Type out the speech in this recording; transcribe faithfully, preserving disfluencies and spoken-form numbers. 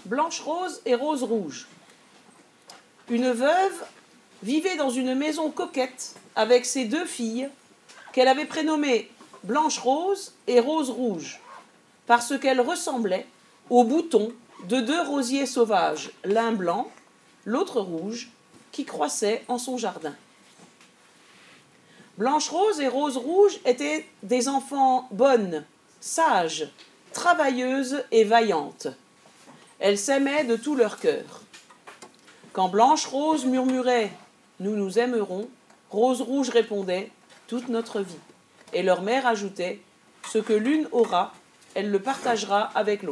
Blanche-Rose et Rose-Rouge. Une veuve vivait dans une maison coquette avec ses deux filles qu'elle avait prénommées Blanche-Rose et Rose-Rouge parce qu'elles ressemblaient aux boutons de deux rosiers sauvages, l'un blanc, l'autre rouge, qui croissaient en son jardin. Blanche-Rose et Rose-Rouge étaient des enfants bonnes, sages, travailleuses et vaillantes. Elles s'aimaient de tout leur cœur. Quand Blanche-Rose murmurait « Nous nous aimerons », Rose-Rouge répondait « Toute notre vie ». Et leur mère ajoutait « Ce que l'une aura, elle le partagera avec l'autre ».